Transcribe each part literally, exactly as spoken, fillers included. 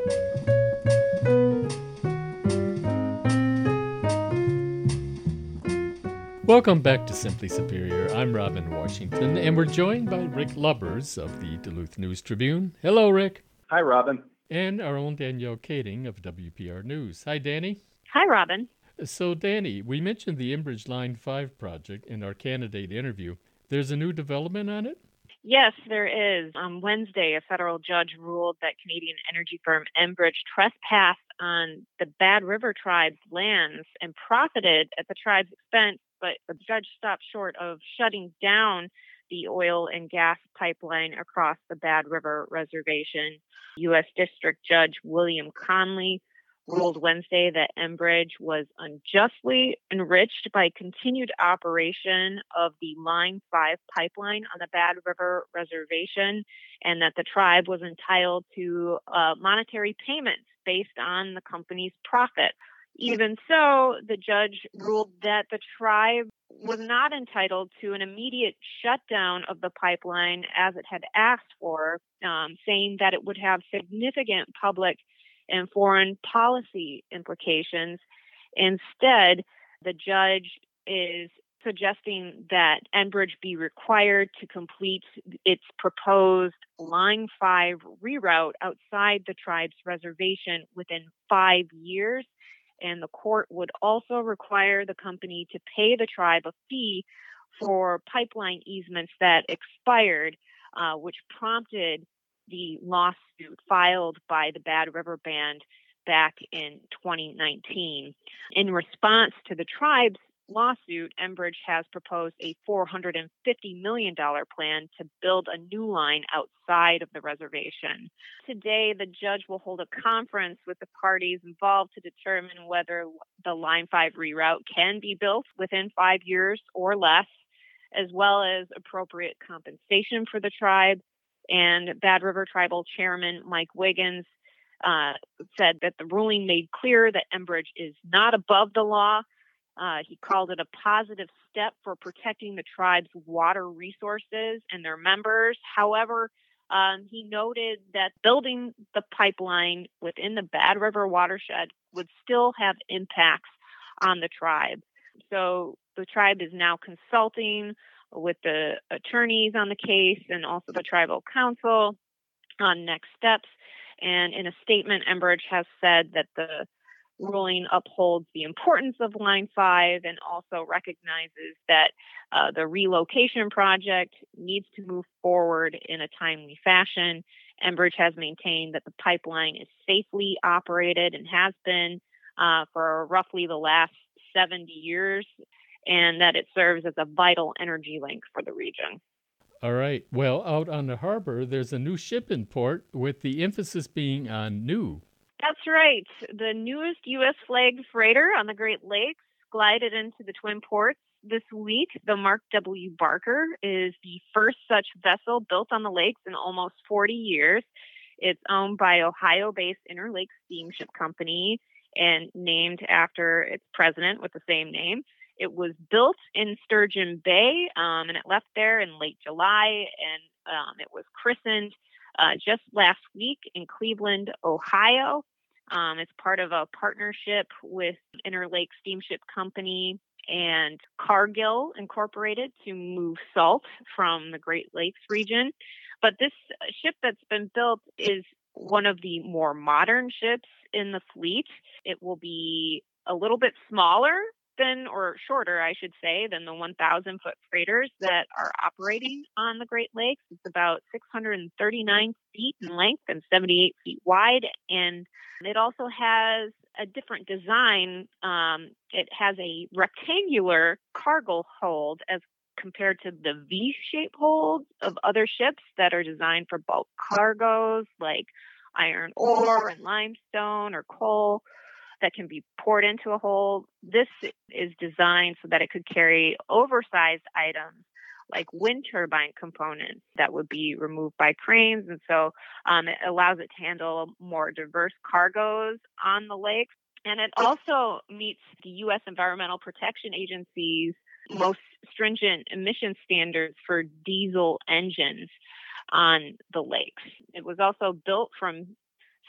Welcome back to Simply Superior. I'm Robin Washington, and we're joined by Rick Lubbers of the Duluth News-Tribune. Hello, Rick. Hi, Robin. And our own Danielle Kading of W P R News. Hi, Danny. Hi, Robin. So, Danny, we mentioned the Enbridge Line five project in our candidate interview. There's a new development on it? Yes, there is. On Wednesday, a federal judge ruled that Canadian energy firm Enbridge trespassed on the Bad River Tribe's lands and profited at the tribe's expense, but the judge stopped short of shutting down the oil and gas pipeline across the Bad River Reservation. U S District Judge William Conley ruled Wednesday that Enbridge was unjustly enriched by continued operation of the Line five pipeline on the Bad River Reservation, and that the tribe was entitled to uh, monetary payments based on the company's profit. Even so, the judge ruled that the tribe was not entitled to an immediate shutdown of the pipeline as it had asked for, um, saying that it would have significant public and foreign policy implications. Instead, the judge is suggesting that Enbridge be required to complete its proposed Line five reroute outside the tribe's reservation within five years. And the court would also require the company to pay the tribe a fee for pipeline easements that expired, uh, which prompted the lawsuit filed by the Bad River Band back in twenty nineteen. In response to the tribe's lawsuit, Enbridge has proposed a four hundred fifty million dollars plan to build a new line outside of the reservation. Today, the judge will hold a conference with the parties involved to determine whether the Line five reroute can be built within five years or less, as well as appropriate compensation for the tribe. And Bad River Tribal Chairman Mike Wiggins uh, said that the ruling made clear that Enbridge is not above the law. Uh, he called it a positive step for protecting the tribe's water resources and their members. However, um, he noted that building the pipeline within the Bad River watershed would still have impacts on the tribe. So the tribe is now consulting with the attorneys on the case and also the tribal council on next steps. And in a statement, Enbridge has said that the ruling upholds the importance of Line five and also recognizes that uh, the relocation project needs to move forward in a timely fashion. Enbridge has maintained that the pipeline is safely operated and has been uh, for roughly the last seventy years, and that it serves as a vital energy link for the region. All right. Well, out on the harbor, there's a new ship in port with the emphasis being on new. That's right. The newest U S flagged freighter on the Great Lakes glided into the Twin Ports this week. The Mark W. Barker is the first such vessel built on the lakes in almost forty years. It's owned by Ohio-based Interlake Steamship Company and named after its president with the same name. It was built in Sturgeon Bay, um, and it left there in late July, and um, it was christened uh, just last week in Cleveland, Ohio. Um, it's part of a partnership with Interlake Steamship Company and Cargill Incorporated to move salt from the Great Lakes region. But this ship that's been built is one of the more modern ships in the fleet. It will be a little bit smaller than, or shorter, I should say, than the one thousand foot freighters that are operating on the Great Lakes. It's about six hundred thirty-nine feet in length and seventy-eight feet wide. And it also has a different design. Um, it has a rectangular cargo hold as compared to the V-shaped holds of other ships that are designed for bulk cargoes like iron ore and limestone or coal that can be poured into a hold. This is designed so that it could carry oversized items like wind turbine components that would be removed by cranes. And so um, it allows it to handle more diverse cargoes on the lakes. And it also meets the U S Environmental Protection Agency's most stringent emission standards for diesel engines on the lakes. It was also built from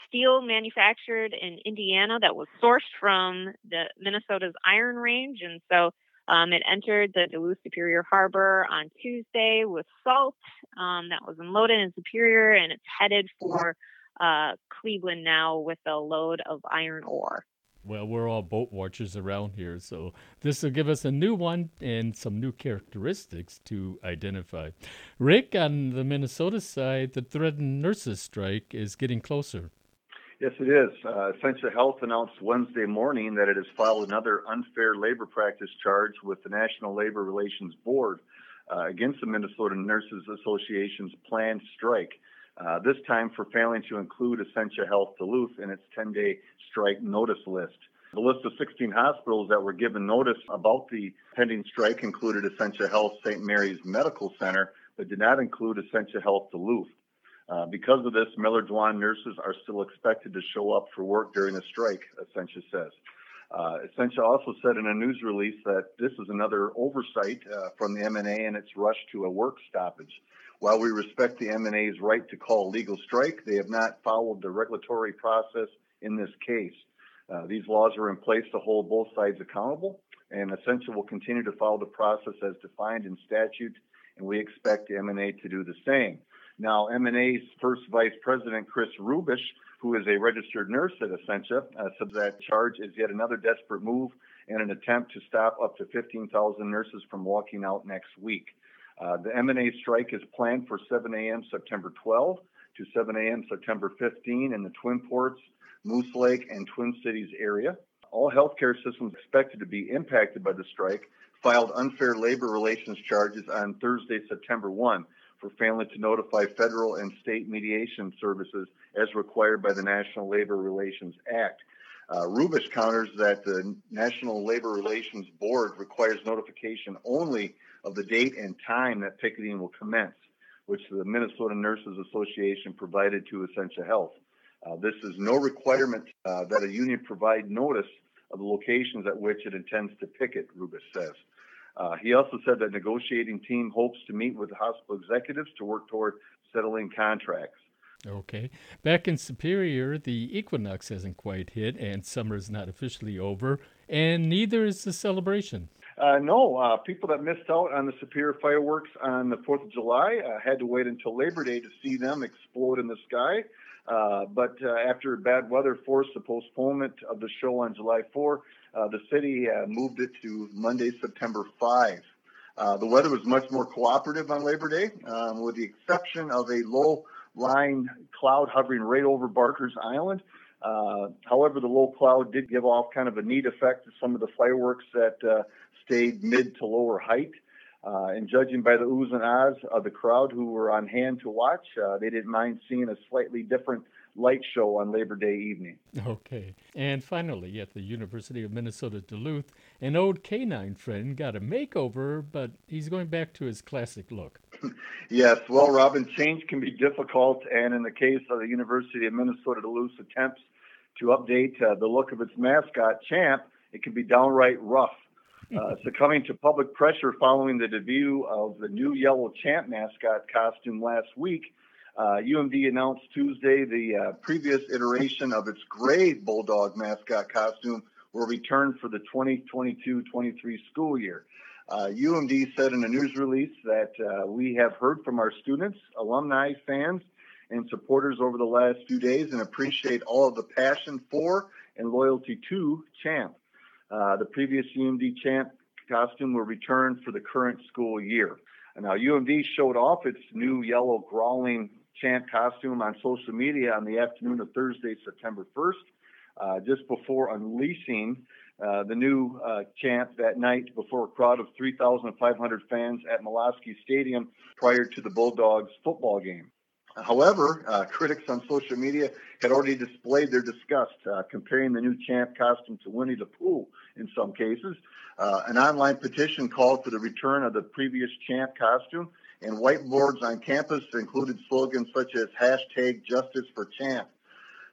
steel manufactured in Indiana that was sourced from the Minnesota's Iron Range. And so um, it entered the Duluth Superior Harbor on Tuesday with salt um, that was unloaded in Superior, and it's headed for uh, Cleveland now with a load of iron ore. Well, we're all boat watchers around here, so this will give us a new one and some new characteristics to identify. Rick, on the Minnesota side, the threatened nurses strike is getting closer. Yes, it is. Uh, Essentia Health announced Wednesday morning that it has filed another unfair labor practice charge with the National Labor Relations Board uh, against the Minnesota Nurses Association's planned strike. Uh, this time for failing to include Essentia Health Duluth in its ten-day strike notice list. The list of sixteen hospitals that were given notice about the pending strike included Essentia Health Saint Mary's Medical Center, but did not include Essentia Health Duluth. Uh, because of this, Miller-Dwan nurses are still expected to show up for work during the strike, Essentia says. Uh, Essentia also said in a news release that this is another oversight uh, from the M N A in its rush to a work stoppage. While we respect the M N A's right to call a legal strike, they have not followed the regulatory process in this case. Uh, these laws are in place to hold both sides accountable, and Essentia will continue to follow the process as defined in statute, and we expect the M N A to do the same. Now, M N A's first vice president, Chris Rubish, who is a registered nurse at Essentia, uh, said that charge is yet another desperate move and an attempt to stop up to fifteen thousand nurses from walking out next week. Uh, the M N A strike is planned for seven a.m. September twelfth to seven a.m. September fifteenth in the Twin Ports, Moose Lake, and Twin Cities area. All healthcare systems expected to be impacted by the strike filed unfair labor relations charges on Thursday, September first, for failing to notify federal and state mediation services as required by the National Labor Relations Act. Uh, Rubish counters that the National Labor Relations Board requires notification only of the date and time that picketing will commence, which the Minnesota Nurses Association provided to Essentia Health. Uh, this is no requirement uh, that a union provide notice of the locations at which it intends to picket, Rubish says. Uh, he also said that negotiating team hopes to meet with the hospital executives to work toward settling contracts. Okay. Back in Superior, the equinox hasn't quite hit, and summer is not officially over, and neither is the celebration. Uh, no, uh, people that missed out on the Superior fireworks on the fourth of July uh, had to wait until Labor Day to see them explode in the sky. Uh, but uh, after bad weather forced the postponement of the show on July fourth, uh, the city uh, moved it to Monday, September fifth. Uh, the weather was much more cooperative on Labor Day, um, with the exception of a low-lying cloud hovering right over Barker's Island. Uh, however, the low cloud did give off kind of a neat effect to some of the fireworks that uh, stayed mid to lower height. Uh, and judging by the oohs and ahs of the crowd who were on hand to watch, uh, they didn't mind seeing a slightly different light show on Labor Day evening. Okay. And finally, at the University of Minnesota Duluth, an old canine friend got a makeover, but he's going back to his classic look. Yes, well, Robin, change can be difficult, and in the case of the University of Minnesota Duluth's attempts to update uh, the look of its mascot, Champ, it can be downright rough. Uh, succumbing to public pressure following the debut of the new yellow Champ mascot costume last week, uh, U M D announced Tuesday the uh, previous iteration of its gray Bulldog mascot costume will return for the twenty twenty-two twenty-three school year. Uh, U M D said in a news release that uh, we have heard from our students, alumni, fans, and supporters over the last few days and appreciate all of the passion for and loyalty to Champ. Uh, the previous U M D Champ costume will return for the current school year. And now, U M D showed off its new yellow growling Champ costume on social media on the afternoon of Thursday, September first, uh, just before unleashing uh, the new uh, Champ that night before a crowd of three thousand five hundred fans at Molosky Stadium prior to the Bulldogs football game. However, uh, critics on social media had already displayed their disgust, uh, comparing the new Champ costume to Winnie the Pooh in some cases. Uh, an online petition called for the return of the previous Champ costume, and whiteboards on campus included slogans such as hashtag justice for Champ.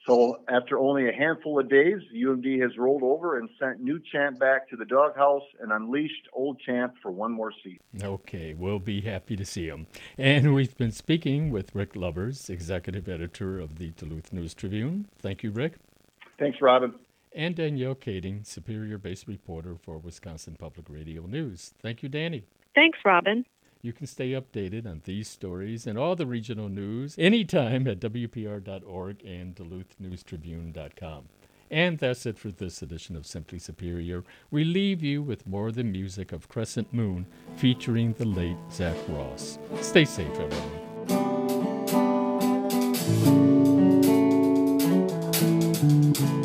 So after only a handful of days, U M D has rolled over and sent new Champ back to the doghouse and unleashed old Champ for one more season. Okay, we'll be happy to see him. And we've been speaking with Rick Lubbers, executive editor of the Duluth News Tribune. Thank you, Rick. Thanks, Robin. And Danielle Kading, Superior-based reporter for Wisconsin Public Radio News. Thank you, Danny. Thanks, Robin. You can stay updated on these stories and all the regional news anytime at W P R dot org and Duluth News Tribune dot com. And that's it for this edition of Simply Superior. We leave you with more of the music of Crescent Moon featuring the late Zach Ross. Stay safe, everyone.